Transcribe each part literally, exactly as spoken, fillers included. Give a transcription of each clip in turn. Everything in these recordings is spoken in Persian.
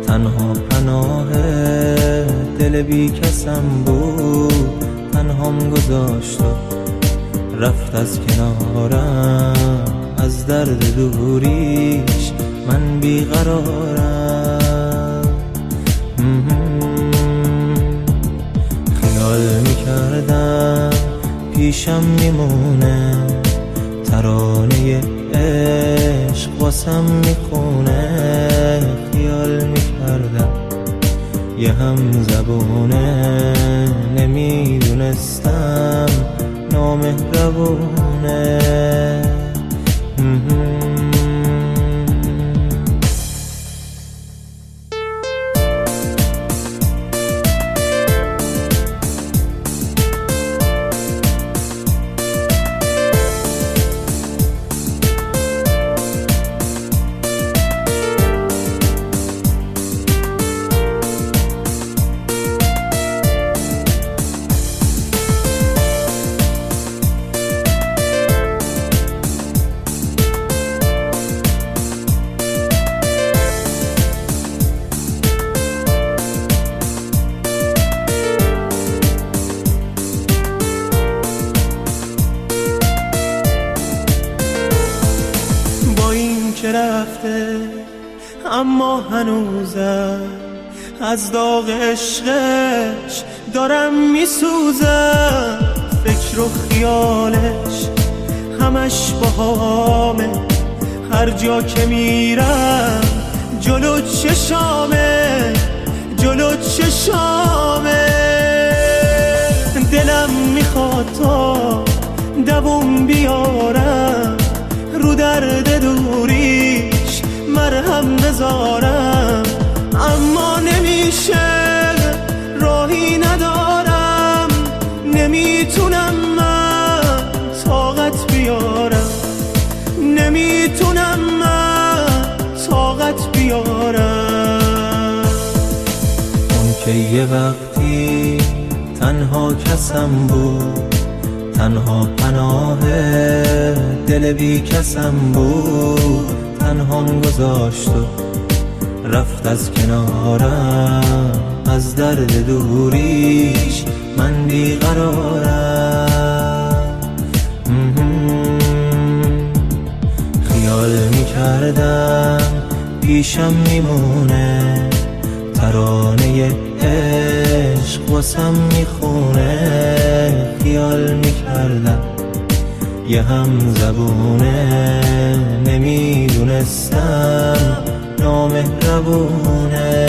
تنها پناه دل بی کسم بود، تنهام گذاشت و رفت از کنارم. از درد دوریش من بیقرارم. خیال میکردم پیشم میمونه، ترانه عشق واسم میخونه. خیال میکردم یه هم زبونه، نمیدونستم نامهربونه. رفته اما هنوزم از داغ عشقش دارم میسوزم. فکر و خیالش همش باهامه، هر جا که میرم جلو چشامه، جلو چشامه. دلم میخواد تا دووم بیارم، رو درد دوریش مرهم بذارم. اما نمیشه، راهی ندارم، نمیتونم من طاقت بیارم، نمیتونم من طاقت بیارم. اون که یه وقتی تنها کسم بود، تنها پناه دل بی کسم بود، تنهام گذاشت و رفت از کنارم. از درد دوریش من بیقرارم. خیال میکردم پیشم میمونه، ترانه عشق واسم میخونه. خیال میکردم یه هم زبونه، نمیدونستم نامهربونه.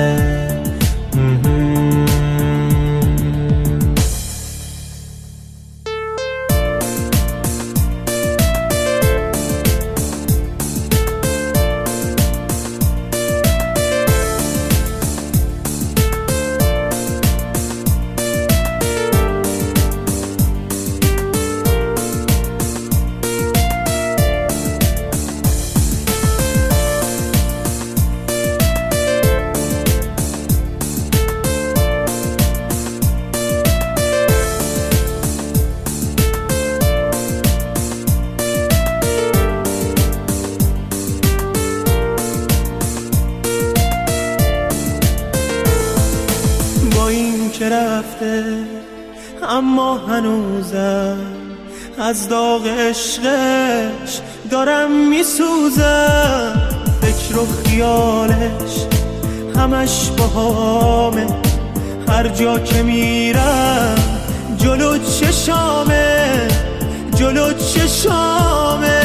که رفته اما هنوزم از داغ عشقش دارم میسوزم. فکر و خیالش همش باهامه، هر جا که میرم جلو چشامه، جلو چشامه.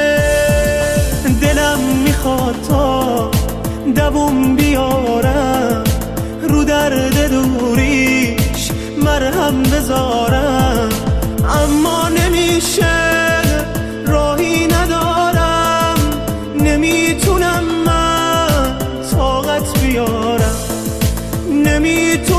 دلم میخواد تا دووم بیارم، رو درد دوریش مرهم بذارم. اما نمیشه، راهی ندارم، نمیتونم من طاقت بیارم، نمیتونم